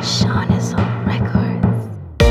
Sean is on records.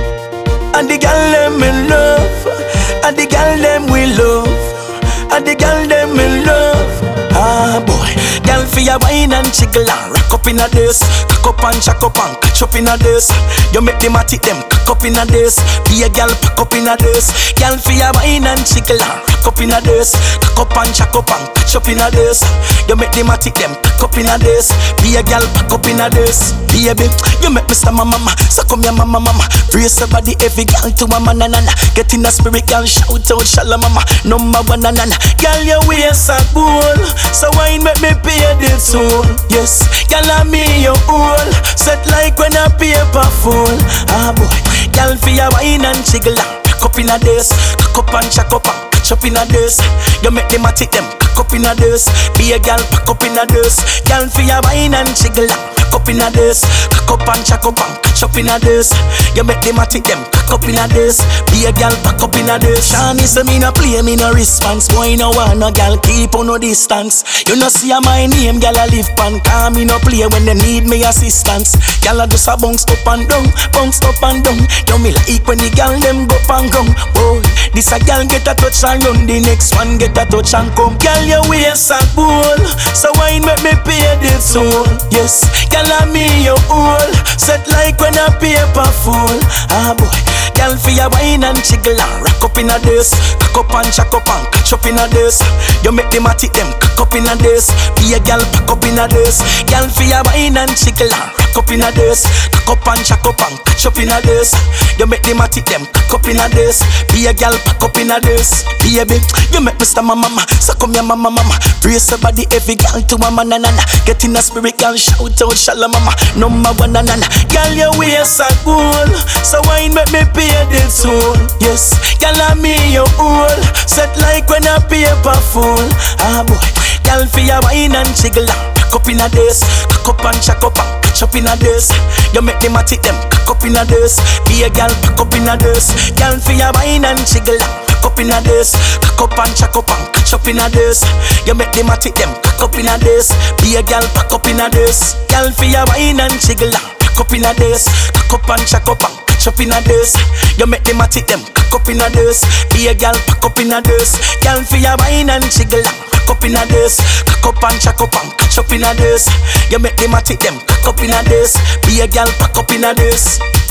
And the girl them in love, and the girl them we love, and the girl them in love. Ah boy, girl for your wine and jiggle and rock up in a this, cock up and shack up and catch up in a this. You make them at it, them cock up in a this. Be a girl pack up in a this. Girl for your wine and jiggle and rock up in a this, cock up and shack up and catch up in a this. You make them at it, them cock up in a this. Be a girl pack up in a this. Baby, you make me stammer mama, so come here mama mama. Brace your body, every girl to a man na. Get in a spirit, girl, shout out shala mama. Number one na. Girl, your waist a goal, so wine make me pay the toll. Yes, girl, I me your all, set like when a paper full. Ah boy, girl, for your wine and jiggle and pick up in a this, cock up and shack up and catch up in a this. You make them a tick them, cock up in a this. Be a girl, pack up in a this. Girl, for your wine and jiggle and pick up in a this, cock up and shack up and catch up in a this. You make them a tick them, cock up in a this. Be a girl, pack up in a this. Shani say me no play, me no response. Boy no want no girl, keep on no distance. You no see a my name, girl I live pan. Call me no play when they need me assistance. Girl I just a bounce up and down, bounce up and down. You me like when the girl them go and come. Boy, this a girl get a touch and run, the next one get a touch and come. Girl your waist a goal, so wine make me pay the toll. Yes, girl I me your all, set like when a paper full. Ah boy, girl for your wine and jiggle and rock up in a this, cock up and shack up and catch up in a this. You make them a tick them, cock up in a this. Be a girl pack up in a this. Girl for your wine and jiggle and rock up in a this, cock up and shack up and catch up in a this. You make them a tick them, cock up in a this. Be a girl pack up in a this. Baby, you make me stammer mama, so come here mama mama. Brace your body, every girl to a man na. Get in a spirit, girl, shout out shala mama. Number one na. Girl your waist a goal, so wine make me pay the toll. Yes, girl I me your all, set like when a paper full. Ah boy, girl for your wine and jiggle and pick up in a this, cock up and shack up and catch up in a this. You make them a tick them, cock up in a this. Be a girl pick up in a this. Girl for your wine and jiggle and pick up in a this, cock up and shack up and catch up in a this. You make them a tick them, cock up in a this. Be a girl pack up in a this. Girl for your wine and jiggle and pick up in a this, cock up and shack up and catch up in a this. You make them a tick them, cock up in a this. Be a girl pack up in a this. Girl for your wine and jiggle and rock up in a this, cock up and shack up and catch up in a this. You make them a tick them, cock up in a this. Be a girl pack up in a this.